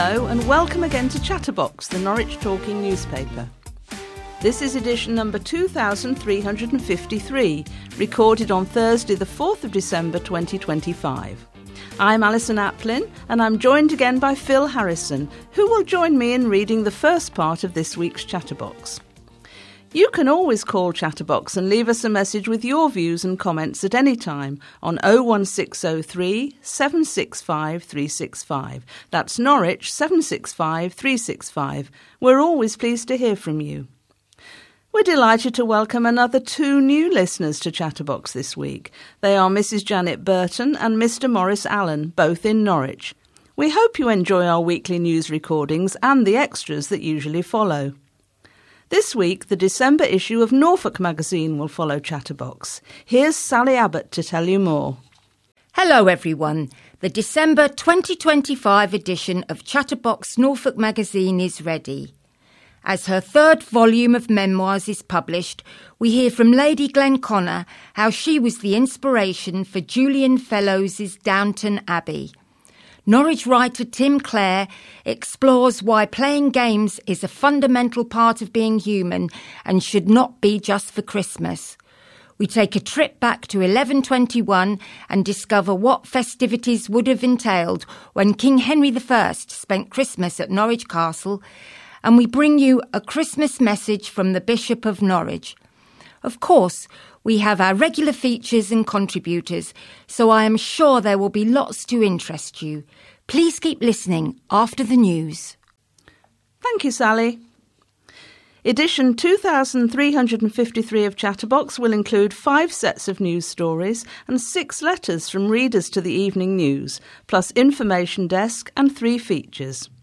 Hello and welcome again to Chatterbox, the Norwich Talking newspaper. This is edition number 2353, recorded on Thursday the 4th of December 2025. I'm Alison Aplin and I'm joined again by Phil Harrison, who will join me in reading the first part of this week's Chatterbox. You can always call Chatterbox and leave us a message with your views and comments at any time on 01603 765 365. That's Norwich 765 365. We're always pleased to hear from you. We're delighted to welcome another two new listeners to Chatterbox this week. They are Mrs. Janet Burton and Mr. Maurice Allen, both in Norwich. We hope you enjoy our weekly news recordings and the extras that usually follow. This week, the December issue of Norfolk magazine will follow Chatterbox. Here's Sally Abbott to tell you more. Hello everyone. The December 2025 edition of Chatterbox Norfolk magazine is ready. As her third volume of memoirs is published, we hear from Lady Glenconnor how she was the inspiration for Julian Fellowes' Downton Abbey. Norwich writer Tim Clare explores why playing games is a fundamental part of being human and should not be just for Christmas. We take a trip back to 1121 and discover what festivities would have entailed when King Henry I spent Christmas at Norwich Castle, and we bring you a Christmas message from the Bishop of Norwich. Of course, we have our regular features and contributors, so I am sure there will be lots to interest you. Please keep listening after the news. Thank you, Sally. Edition 2353 of Chatterbox will include 5 sets of news stories and 6 letters from readers to the evening news, plus information desk and 3 features.